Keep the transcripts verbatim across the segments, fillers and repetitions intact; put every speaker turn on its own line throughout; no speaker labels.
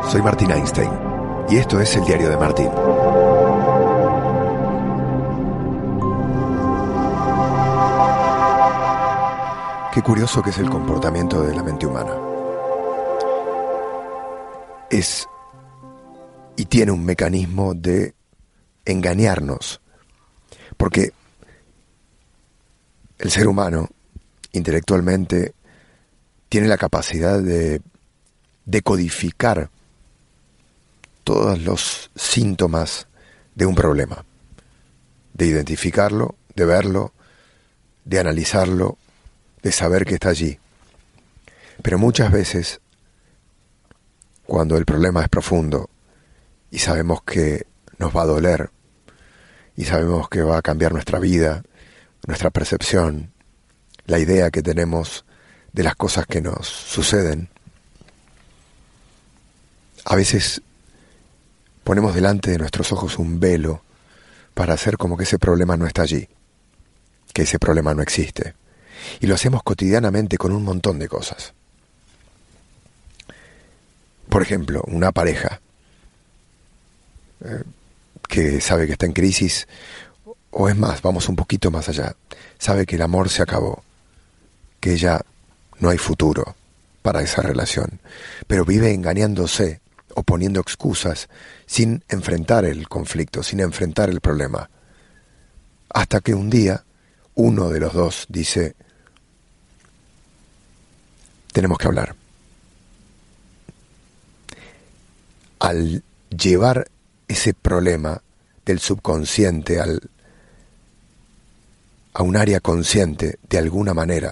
Soy Martín Einstein y esto es el Diario de Martín. Qué curioso que es el comportamiento de la mente humana. Es y tiene un mecanismo de engañarnos, porque el ser humano intelectualmente tiene la capacidad de decodificar todos los síntomas de un problema, de identificarlo, de verlo, de analizarlo, de saber que está allí. Pero muchas veces, cuando el problema es profundo y sabemos que nos va a doler y sabemos que va a cambiar nuestra vida, nuestra percepción, la idea que tenemos de las cosas que nos suceden, a veces ponemos delante de nuestros ojos un velo para hacer como que ese problema no está allí, que ese problema no existe. Y lo hacemos cotidianamente con un montón de cosas. Por ejemplo, una pareja eh, que sabe que está en crisis, o es más, vamos un poquito más allá, sabe que el amor se acabó, que ya no hay futuro para esa relación, pero vive engañándose o poniendo excusas sin enfrentar el conflicto, sin enfrentar el problema. Hasta que un día uno de los dos dice: tenemos que hablar. Al llevar ese problema del subconsciente al, a un área consciente, de alguna manera,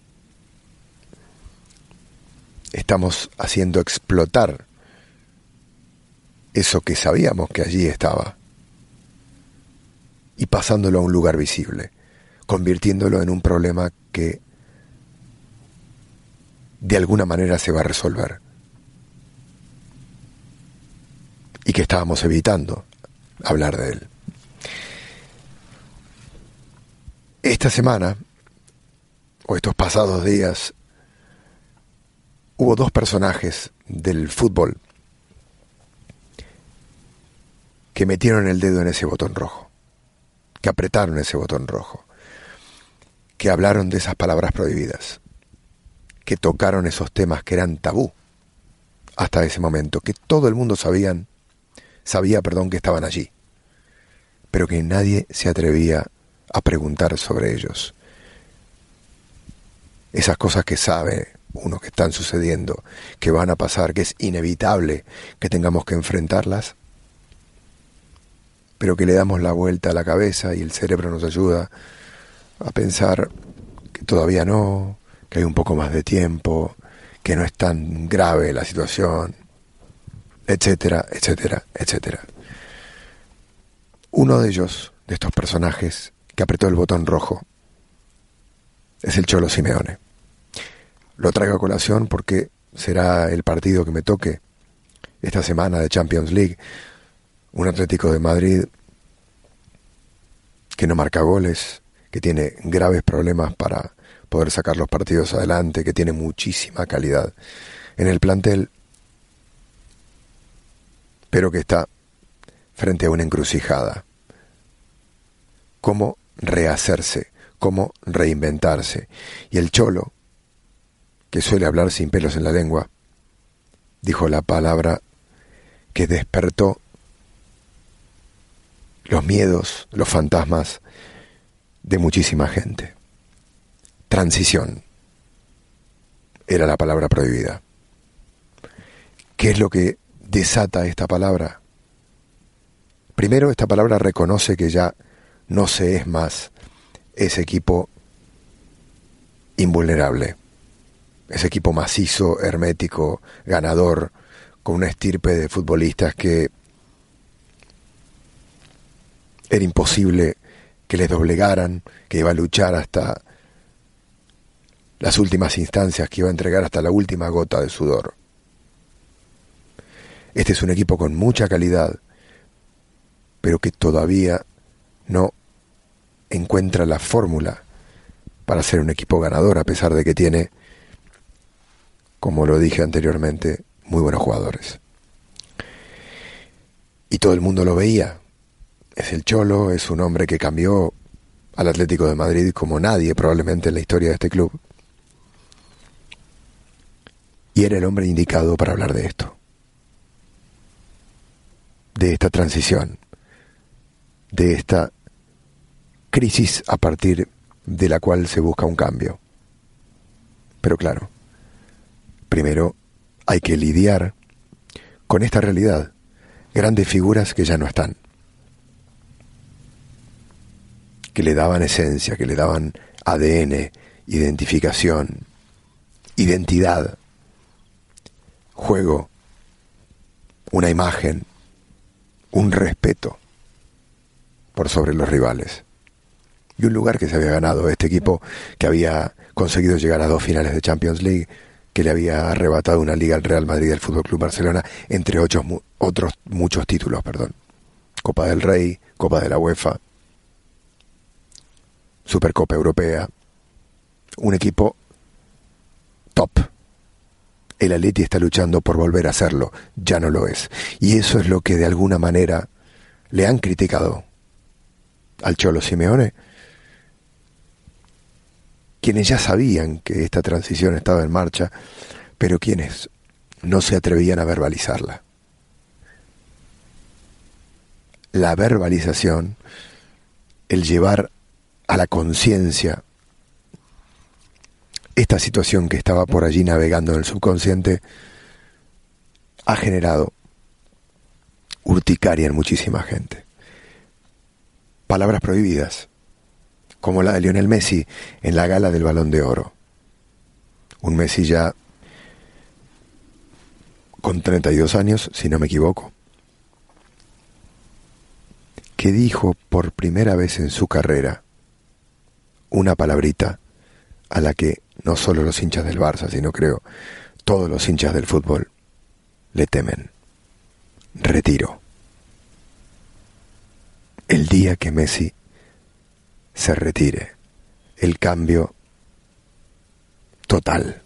estamos haciendo explotar eso que sabíamos que allí estaba y pasándolo a un lugar visible, convirtiéndolo en un problema que de alguna manera se va a resolver y que estábamos evitando hablar de él. Esta semana, o estos pasados días, hubo dos personajes del fútbol que metieron el dedo en ese botón rojo, que apretaron ese botón rojo, que hablaron de esas palabras prohibidas, que tocaron esos temas que eran tabú hasta ese momento, que todo el mundo sabían, sabía, perdón, que estaban allí, pero que nadie se atrevía a preguntar sobre ellos. Esas cosas que sabe uno que están sucediendo, que van a pasar, que es inevitable que tengamos que enfrentarlas, pero que le damos la vuelta a la cabeza y el cerebro nos ayuda a pensar que todavía no, que hay un poco más de tiempo, que no es tan grave la situación, etcétera, etcétera, etcétera. Uno de ellos, de estos personajes que apretó el botón rojo, es el Cholo Simeone. Lo traigo a colación porque será el partido que me toque esta semana de Champions League. Un Atlético de Madrid que no marca goles, que tiene graves problemas para poder sacar los partidos adelante, que tiene muchísima calidad en el plantel, pero que está frente a una encrucijada. ¿Cómo rehacerse? ¿Cómo reinventarse? Y el Cholo, que suele hablar sin pelos en la lengua, dijo la palabra que despertó los miedos, los fantasmas de muchísima gente. Transición era la palabra prohibida. ¿Qué es lo que desata esta palabra? Primero, esta palabra reconoce que ya no se es más ese equipo invulnerable, ese equipo macizo, hermético, ganador, con una estirpe de futbolistas que era imposible que les doblegaran, que iba a luchar hasta las últimas instancias, que iba a entregar hasta la última gota de sudor. Este es un equipo con mucha calidad, pero que todavía no encuentra la fórmula para ser un equipo ganador, a pesar de que tiene, como lo dije anteriormente, muy buenos jugadores. y todo el mundo lo veía. Es el Cholo, es un hombre que cambió al Atlético de Madrid como nadie probablemente en la historia de este club. Y era el hombre indicado para hablar de esto, de esta transición, de esta crisis a partir de la cual se busca un cambio. Pero claro, primero hay que lidiar con esta realidad, grandes figuras que ya no están, que le daban esencia, que le daban A D N, identificación, identidad, juego, una imagen, un respeto por sobre los rivales. Y un lugar que se había ganado este equipo, que había conseguido llegar a dos finales de Champions League, que le había arrebatado una liga al Real Madrid y al Fútbol Club Barcelona, entre ocho, otros muchos títulos, perdón. Copa del Rey, Copa de la UEFA, Supercopa Europea. Un equipo top. El Atleti está luchando por volver a serlo, ya no lo es. Y eso es lo que de alguna manera le han criticado al Cholo Simeone, quienes ya sabían que esta transición estaba en marcha, pero quienes no se atrevían a verbalizarla. La verbalización, el llevar a la conciencia esta situación que estaba por allí navegando en el subconsciente, ha generado urticaria en muchísima gente. Palabras prohibidas, como la de Lionel Messi en la gala del Balón de Oro. Un Messi ya con treinta y dos años, si no me equivoco, que dijo por primera vez en su carrera una palabrita a la que no solo los hinchas del Barça, sino creo todos los hinchas del fútbol le temen. Retiro. El día que Messi se retire, el cambio total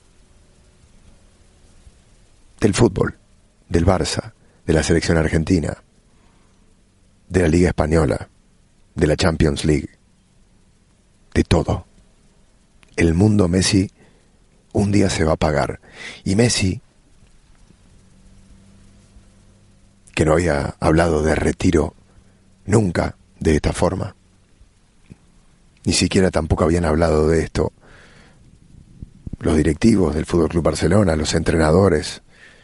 del fútbol, del Barça, de la selección argentina, de la Liga Española, de la Champions League, de todo. El mundo Messi un día se va a apagar. Y Messi, que no había hablado de retiro nunca de esta forma, ni siquiera tampoco habían hablado de esto los directivos del Fútbol Club Barcelona, los entrenadores,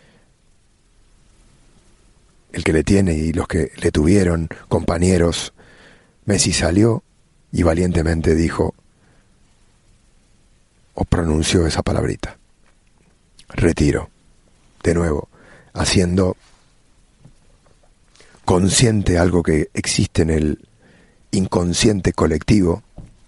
el que le tiene y los que le tuvieron, compañeros. Messi salió y valientemente dijo o pronunció esa palabrita: retiro. De nuevo, haciendo consciente algo que existe en el inconsciente colectivo,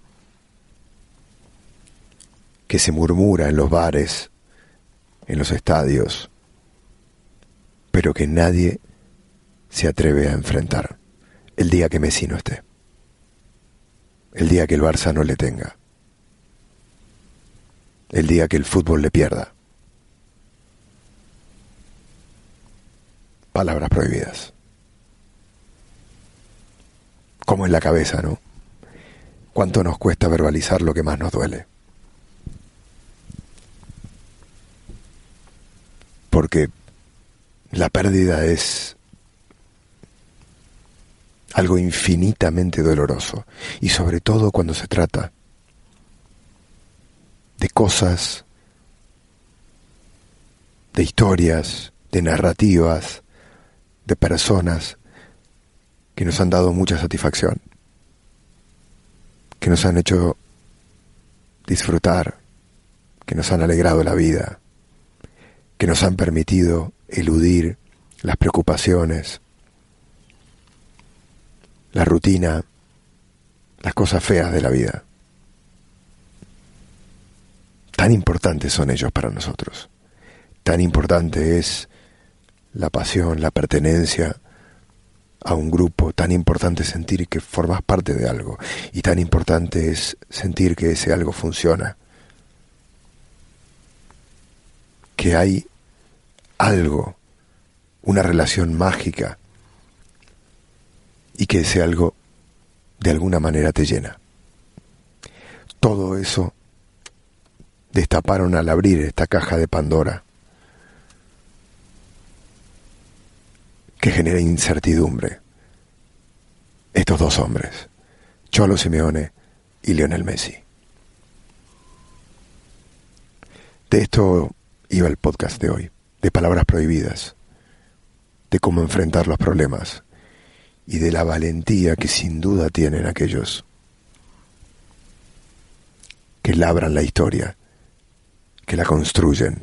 que se murmura en los bares, en los estadios, pero que nadie se atreve a enfrentar. El día que Messi no esté, el día que el Barça no le tenga, el día que el fútbol le pierda. Palabras prohibidas. Como en la cabeza, ¿no? ¿Cuánto nos cuesta verbalizar lo que más nos duele? Porque la pérdida es algo infinitamente doloroso, y sobre todo cuando se trata de cosas, de historias, de narrativas, de personas que nos han dado mucha satisfacción, que nos han hecho disfrutar, que nos han alegrado la vida, que nos han permitido eludir las preocupaciones, la rutina, las cosas feas de la vida. Tan importantes son ellos para nosotros. Tan importante es la pasión, la pertenencia a un grupo. Tan importante es sentir que formas parte de algo. Y tan importante es sentir que ese algo funciona. Que hay algo, una relación mágica y que ese algo de alguna manera te llena. Todo eso destaparon al abrir esta caja de Pandora que genera incertidumbre. Estos dos hombres, Cholo Simeone y Lionel Messi. De esto iba el podcast de hoy, de palabras prohibidas, de cómo enfrentar los problemas y de la valentía que sin duda tienen aquellos que labran la historia, que la construyen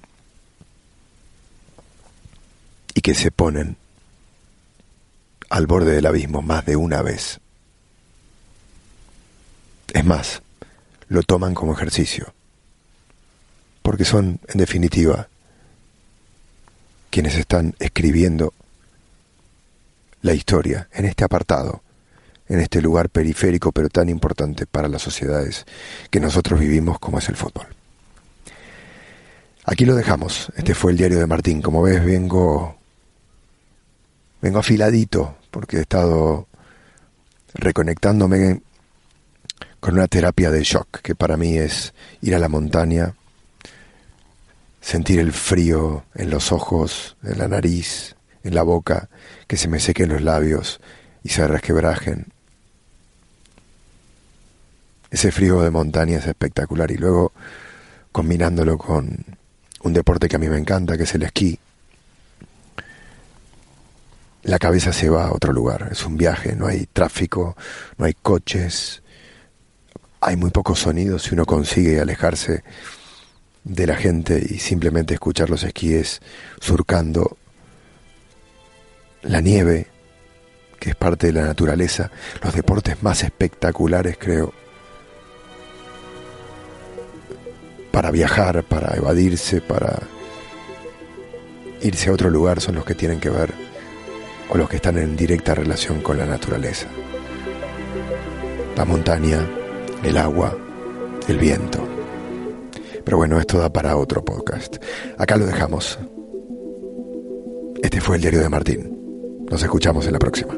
y que se ponen al borde del abismo más de una vez. Es más, lo toman como ejercicio, porque son, en definitiva, quienes están escribiendo la historia en este apartado, en este lugar periférico pero tan importante para las sociedades que nosotros vivimos como es el fútbol. Aquí lo dejamos. Este fue el diario de Martín. Como ves, vengo vengo afiladito porque he estado reconectándome con una terapia de shock que para mí es ir a la montaña, sentir el frío en los ojos, en la nariz, en la boca, que se me sequen los labios y se resquebrajen. Ese frío de montaña es espectacular, y luego combinándolo con un deporte que a mí me encanta, que es el esquí, la cabeza se va a otro lugar. Es un viaje, no hay tráfico, no hay coches, hay muy pocos sonidos. Si uno consigue alejarse de la gente y simplemente escuchar los esquíes surcando la nieve, que es parte de la naturaleza, los deportes más espectaculares, creo, para viajar, para evadirse, para irse a otro lugar, son los que tienen que ver, o los que están en directa relación con la naturaleza. La montaña, el agua, el viento. Pero bueno, esto da para otro podcast. Acá lo dejamos. Este fue el diario de Martín. Nos escuchamos en la próxima.